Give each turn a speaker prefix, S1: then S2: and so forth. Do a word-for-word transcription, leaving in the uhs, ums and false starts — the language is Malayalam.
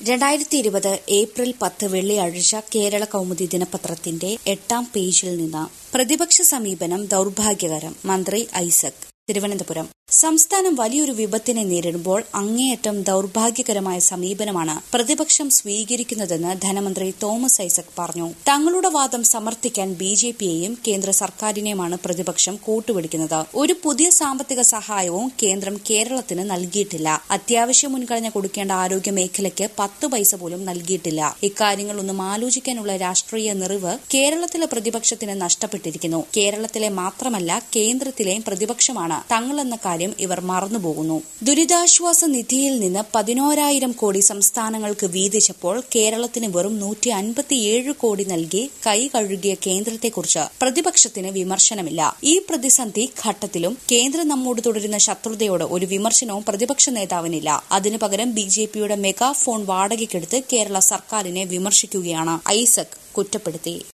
S1: രണ്ടായിരത്തി ഇരുപത് ഏപ്രിൽ പത്ത് വെള്ളിയാഴ്ച കേരള കൗമുദി ദിനപത്രത്തിന്റെ എട്ടാം പേജിൽ നിന്ന് പ്രതിപക്ഷ സമീപനം ദൌർഭാഗ്യകരം. മന്ത്രി ഐസക്. തിരുവനന്തപുരം. സംസ്ഥാനം വലിയൊരു വിപത്തിനെ നേരിടുമ്പോൾ അങ്ങേയറ്റം ദൌർഭാഗ്യകരമായ സമീപനമാണ് പ്രതിപക്ഷം സ്വീകരിക്കുന്നതെന്ന് ധനമന്ത്രി തോമസ് ഐസക് പറഞ്ഞു. തങ്ങളുടെ വാദം സമർത്ഥിക്കാൻ ബി ജെ പിയെയും കേന്ദ്ര സർക്കാരിനെയുമാണ് പ്രതിപക്ഷം കൂട്ടുപിടിക്കുന്നത്. ഒരു പുതിയ സാമ്പത്തിക സഹായവും കേന്ദ്രം കേരളത്തിന് നൽകിയിട്ടില്ല. അത്യാവശ്യ മുൻഗണന കൊടുക്കേണ്ട ആരോഗ്യ മേഖലയ്ക്ക് പത്ത് പൈസ പോലും നൽകിയിട്ടില്ല. ഇക്കാര്യങ്ങളൊന്നും ആലോചിക്കാനുള്ള രാഷ്ട്രീയ നിറിവ് കേരളത്തിലെ പ്രതിപക്ഷത്തിന് നഷ്ടപ്പെട്ടിരിക്കുന്നു. കേരളത്തിലെ മാത്രമല്ല കേന്ദ്രത്തിലെയും പ്രതിപക്ഷമാണ് തങ്ങളെന്ന കാര്യം ഇവർ മറന്നുപോകുന്നു. ദുരിതാശ്വാസ നിധിയിൽ നിന്ന് പതിനോരായിരം കോടി സംസ്ഥാനങ്ങൾക്ക് വീതിച്ചപ്പോൾ കേരളത്തിന് വെറും നൂറ്റി അൻപത്തിയേഴ് കോടി നൽകി കൈ കഴുകിയ കേന്ദ്രത്തെക്കുറിച്ച് പ്രതിപക്ഷത്തിന് വിമർശനമില്ല. ഈ പ്രതിസന്ധി ഘട്ടത്തിലും കേന്ദ്രം നമ്മോട് തുടരുന്ന ശത്രുതയോട് ഒരു വിമർശനവും പ്രതിപക്ഷ നേതാവിനില്ല. അതിനു പകരം ബി ജെ പിയുടെ മെഗാ ഫോൺ വാടകയ്ക്കെടുത്ത് കേരള സർക്കാരിനെ വിമർശിക്കുകയാണ് ഐസക് കുറ്റപ്പെടുത്തി.